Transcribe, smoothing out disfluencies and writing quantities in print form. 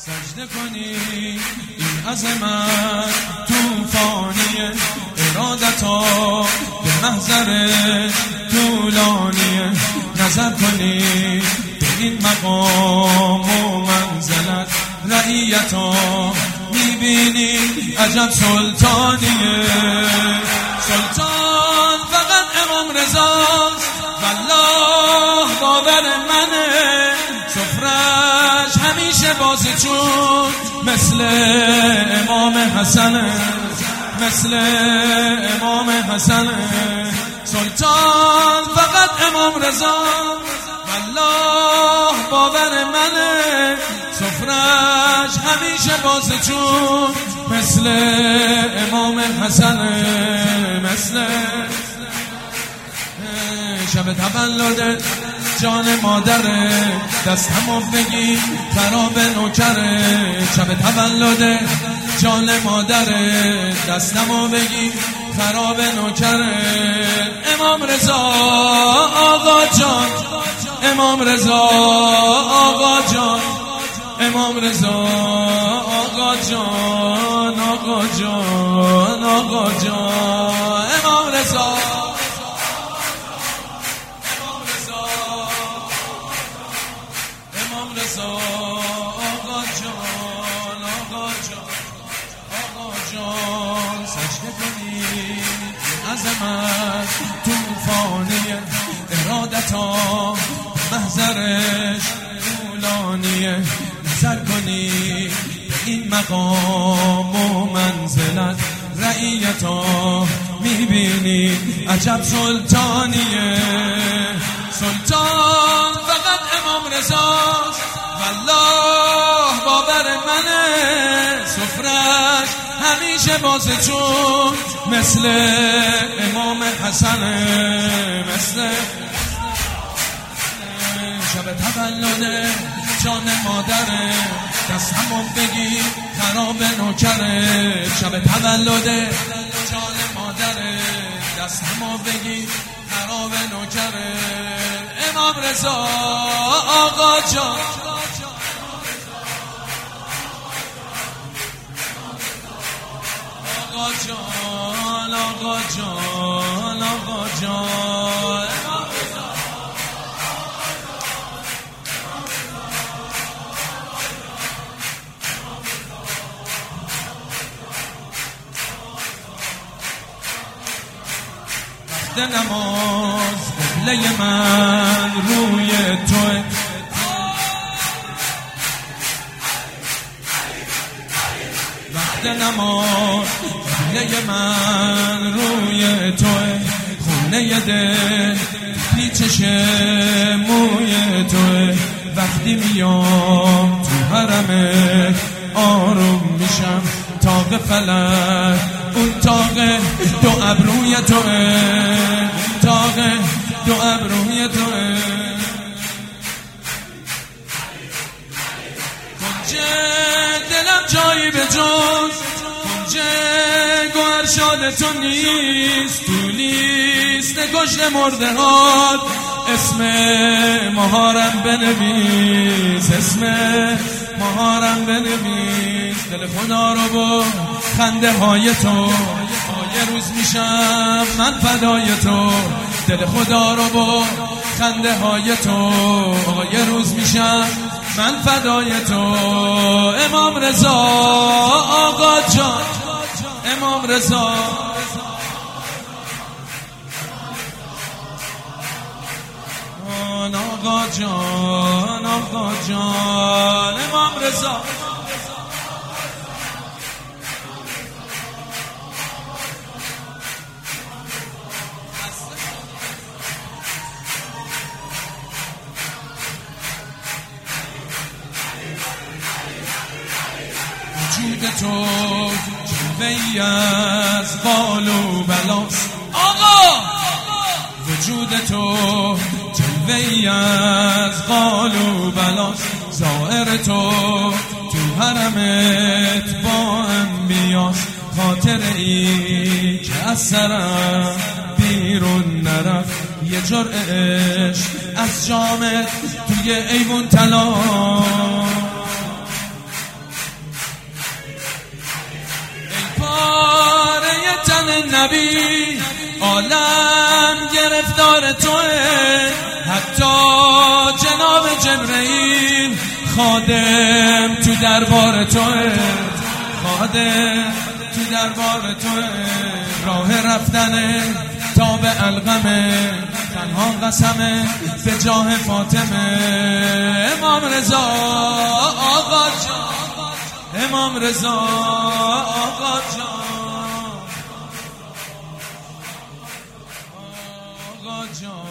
سجده کنی این عظمت توفانیه، ارادتا به محضرش طولانیه. نظر کنی به این مقام و منزلت، رعیتا میبینی عجب سلطانیه. سلطان فقط امام رضاست، والله باور منه. سفرش همیشه بازه چون مثل امام حسنه، مثل امام حسنه. سلطان فقط امام رضا، والله باور منه. سفرش همیشه بازه چون مثل امام حسنه، مثل شب تولد جان مادره، دستمو بگی خراب نوکره. شب تولد جان مادره، دستمو بگی خراب نوکره. امام رضا آقا جان، امام رضا آقا جان، امام رضا آقا جان، آقا جان، آقا جان. امام رضا آقا جان، آقا جان، آقا جان. سجده کنی عظمت توفانیه، ارادتا محضرش طولانیه. نظر کنی به این مقام و منزلت، رعیتا میبینی عجب سلطانیه. سلطان فقط امام رضاست، والله باور منه. سفرش همیشه بازه چون مثل امام حسنه، مثل شب تولد جان مادره، دستمو بگی خراب نوکره. شب تولد جان مادره، دستمو بگی خراب نوکره. امام رضا آقا جان، آقا جان، آقا جان، آقا جان. وقت نماز قبله من روی توه، وقت نماز قبله من روی توه. خونه دل پیچش موی توه. وقتی میام تو حرمه آروم میشم، تاق فلک اون تاق دو ابروی توه، تاق دو ابروی توه. کنج دلم جایی به جز کنج گوهر شاد تو نیست. تو لیست کشت مرده هات اسم مهارم بنویس، اسم مهارم بنویس. دل خدا رو با خنده های تو، یه روز میشم من فدای تو. دل خدا رو با خنده های تو، یه روز میشم من فدای تو. امام رضا آقا جان، امام رضا آقا جان، آقا جان. امام رضا وجود تو جلوه‌ای از بال و بلاست. آقا وجود تو جلوه‌ای از قال و بلاست. ظاهر تو تو حرمت با انبیاست. خاطره ای که از سرم بیرون نرفت. یه جرعه عشق از جامت توی ایوون طلا. نبی عالم گرفتار توه، حتی جناب جبرئیل خادم تو دربار توه، خادم تو دربار توه. راه رفتنه تا به علقمه، تنها قسمه به جاه فاطمه. امام رضا آقا جان، امام رضا آقا جان، آقا جان.